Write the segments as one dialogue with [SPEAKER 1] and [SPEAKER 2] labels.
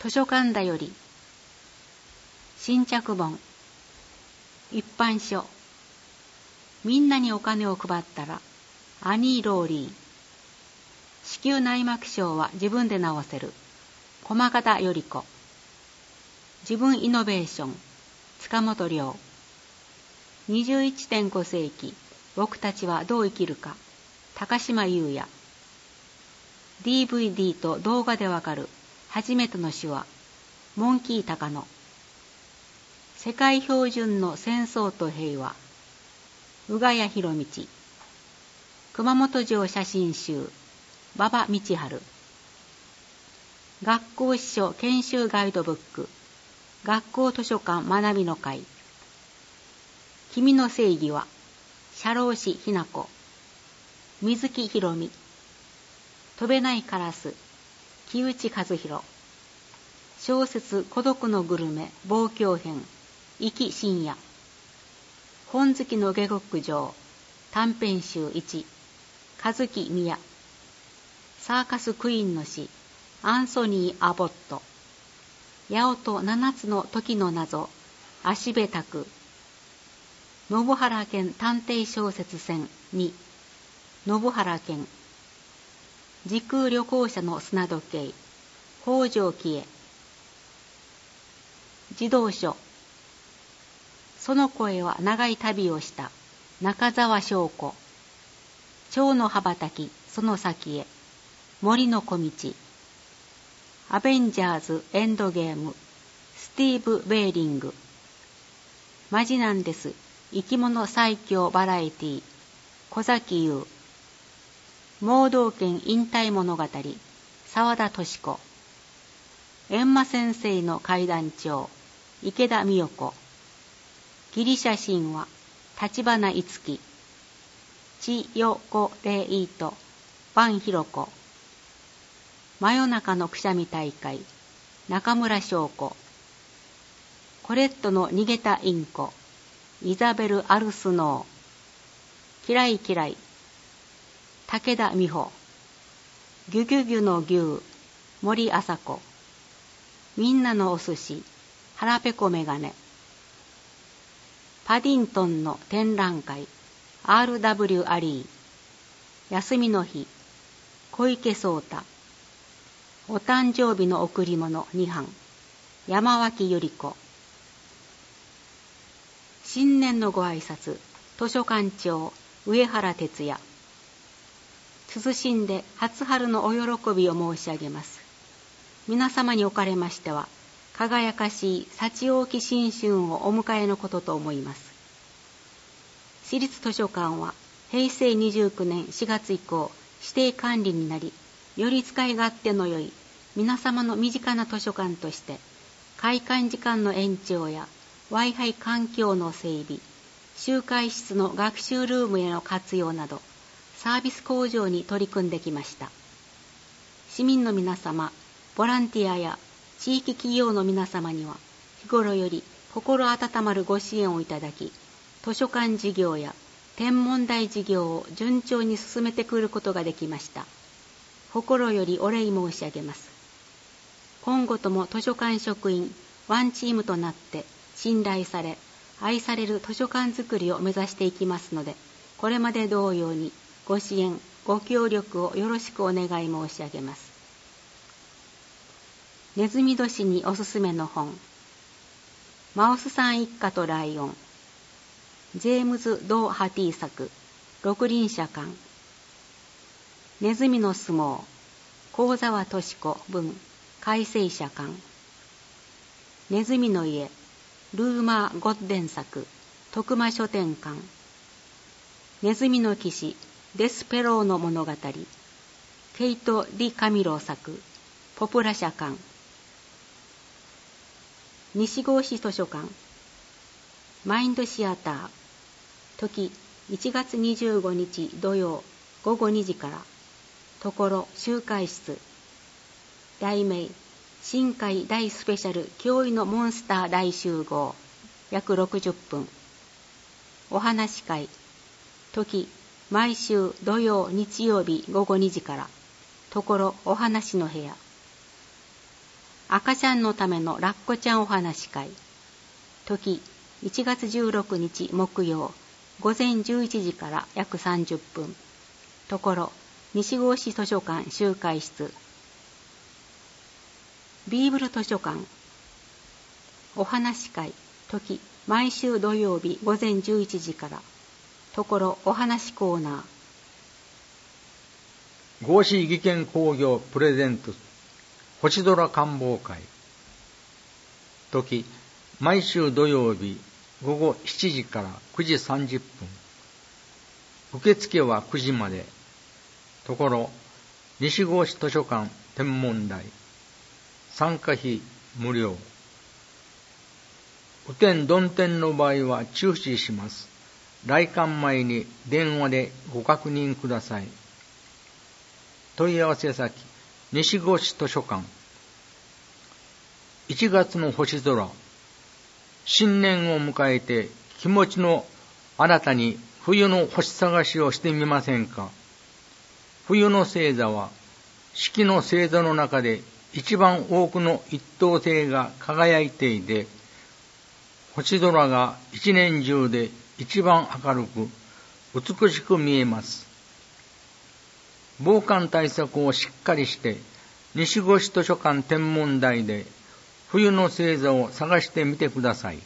[SPEAKER 1] 図書館だより新着本一般書みんなにお金を配ったらアニー・ローリー子宮内膜症は自分で治せる駒形より子自分イノベーション塚本亮21.5 世紀僕たちはどう生きるか高島優也 DVD と動画でわかる初めての手話モンキー高野世界標準の戦争と平和宇賀谷博道熊本城写真集馬場道春学校司書研修ガイドブック学校図書館学びの会君の正義は社労士ひな子水木ひろみ飛べないカラス木内和弘小説孤独のグルメ望郷編壱岐深夜本好きの下克上短編集1和木宮サーカスクイーンの詩アンソニー・アボット八尾と七つの時の謎芦部拓信原健探偵小説選2信原健時空旅行者の砂時計北条喜恵児童書その声は長い旅をした中澤翔子蝶の羽ばたきその先へ森の小道アベンジャーズエンドゲームスティーブ・ベーリングマジなんです生き物最強バラエティ小崎優盲導犬引退物語沢田敏子閻魔先生の怪談帳池田美代子ギリシャ神話立花逸樹チヨコレイトバンヒロコ真夜中のくしゃみ大会中村翔子コレットの逃げたインコイザベル・アルスノーキライキライ武田美穂ギュギュギュの牛森麻子みんなのお寿司腹ペコメガネパディントンの展覧会 R.W. アリー休みの日小池聡太お誕生日の贈り物2版山脇由里子新年のご挨拶図書館長上原哲也謹んで初春のお喜びを申し上げます。皆様におかれましては輝かしい幸多き新春をお迎えのことと思います。私立図書館は平成29年4月以降指定管理になり、より使い勝手の良い皆様の身近な図書館として開館時間の延長や Wi-Fi 環境の整備、集会室の学習ルームへの活用などサービス向上に取り組んできました。市民の皆様、ボランティアや地域企業の皆様には日頃より心温まるご支援をいただき、図書館事業や天文台事業を順調に進めてくることができました。心よりお礼申し上げます。今後とも図書館職員ワンチームとなって信頼され、愛される図書館づくりを目指していきますので、これまで同様にご支援、ご協力をよろしくお願い申し上げます。ネズミ年におすすめの本。マウスさん一家とライオン。ジェームズ・ドー・ハティ作。六輪社館。ネズミの相撲。幸沢敏子文。改正社館。ネズミの家。ルーマー・ゴッデン作。徳間書店館。ネズミの騎士。デスペローの物語。ケイト・ディ・カミロ作。ポプラ社館。西郷市図書館。マインドシアター。時1月25日土曜午後2時から。ところ集会室。題名深海大スペシャル驚異のモンスター大集合。約60分。お話会。時毎週土曜日曜日午後2時から。ところお話の部屋。 赤ちゃんのためのラッコちゃんお話会。時、1月16日木曜、午前11時から約30分。ところ、西郷市図書館集会室。ビーブル図書館。お話会。時、毎週土曜日午前11時から。ところ、お話コーナー。
[SPEAKER 2] 合志技研工業プレゼント星空観望会。時、毎週土曜日午後7時から9時30分。受付は9時まで。ところ、西郷市図書館天文台。参加費無料。雨天曇天の場合は中止します。来館前に電話でご確認ください。問い合わせ先、西郷市図書館。1月の星空。新年を迎えて気持ちの新たに冬の星探しをしてみませんか。冬の星座は四季の星座の中で一番多くの一等星が輝いていて、星空が一年中で一番明るく美しく見えます。防寒対策をしっかりして西郷市図書館天文台で冬の星座を探してみてください。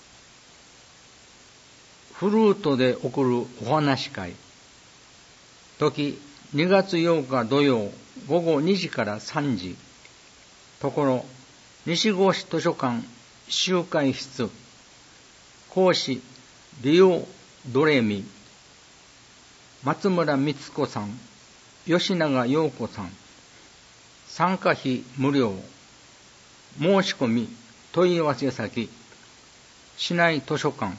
[SPEAKER 2] フルートで送るお話会。時、2月8日土曜午後2時から3時。ところ、西郷市図書館集会室。講師、リオ・ドレミ。松村光子さん、吉永陽子さん。参加費無料。申し込み、問い合わせ先、市内図書館。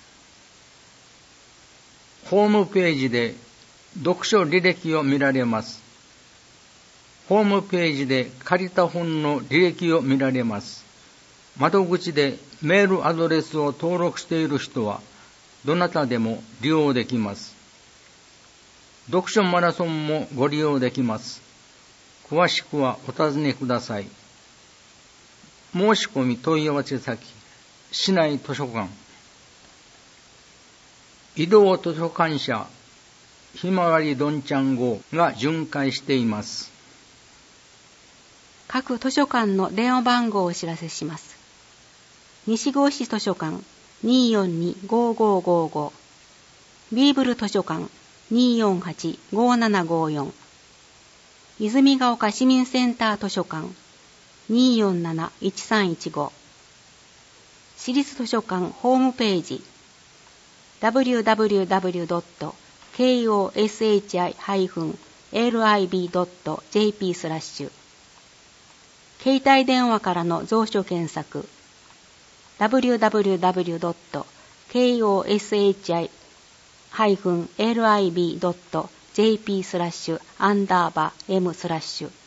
[SPEAKER 2] ホームページで読書履歴を見られます。ホームページで借りた本の履歴を見られます。窓口でメールアドレスを登録している人は、どなたでも利用できます。読書マラソンもご利用できます。詳しくはお尋ねください。申し込み問い合わせ先、市内図書館。移動図書館社ひまわりどんちゃん号が巡回しています。
[SPEAKER 1] 各図書館の電話番号をお知らせします。西郷市図書館 242-5555、 ビーブル図書館 248-5754、 泉ヶ丘市民センター図書館 247-1315、 市立図書館ホームページ www.koshi-lib.jp/携帯電話からの蔵書検索 www.koshi-lib.jp/m/